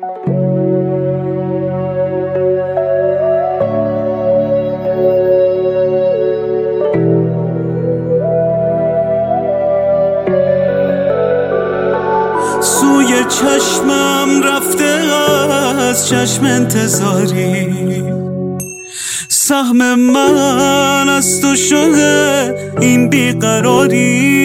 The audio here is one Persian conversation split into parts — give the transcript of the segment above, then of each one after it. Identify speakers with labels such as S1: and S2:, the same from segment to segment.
S1: سوی چشمم رفته از چشم انتظاری، سهم من از تو شده این بیقراری.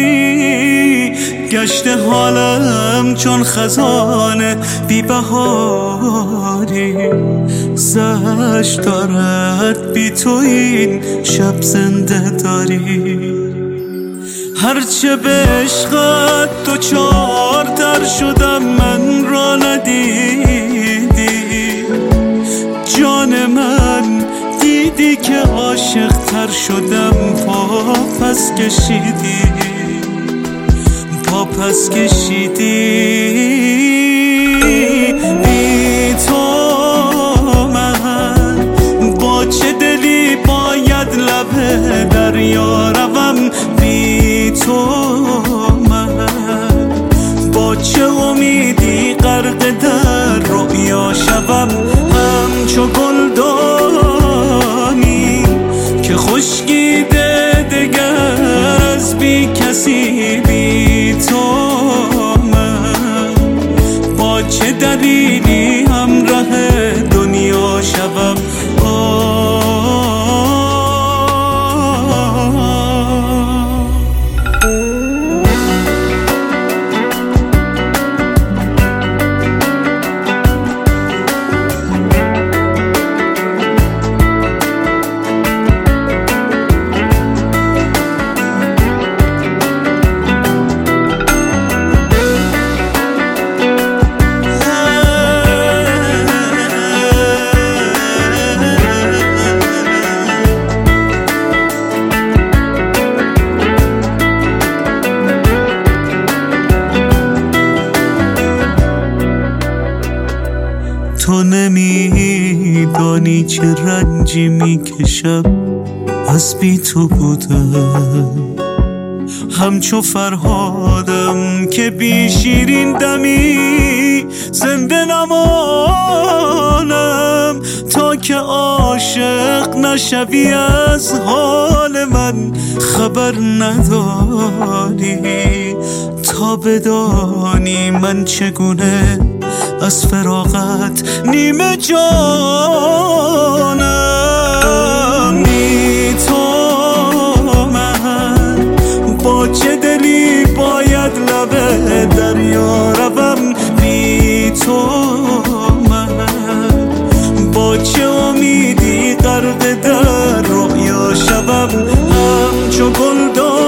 S1: گشته حالم چون خزانه بی بهاری، زشت دارد بی تو این شب زنده داری. هرچه به عشقت دوچارتر شدم من را ندیدی، جان من دیدی که عاشق تر شدم پا پس کشیدی، پا پس کشیدی. بی تو من با چه دلی باید لب دریا روم، بی تو من با چه امیدی غرق در رؤیا شوم. همچو گلدانی که خشکیده دگر از بی کسی، بی تو من با چه دلیلی همراه دنیا شوم. تو نمیدانی چه رنجی میکشم از بی تو بودم، همچو فرهادم که بی شیرین دمی زنده نمانم. تا که عاشق نشوی از حال من خبر نداری، تا بدانی من چگونه از فراقت نیمه جانم. بی تو من با چه دلی باید لب دریا روم، بی تو من با چه امیدی غرق در رؤیا شوم. همچو گلدان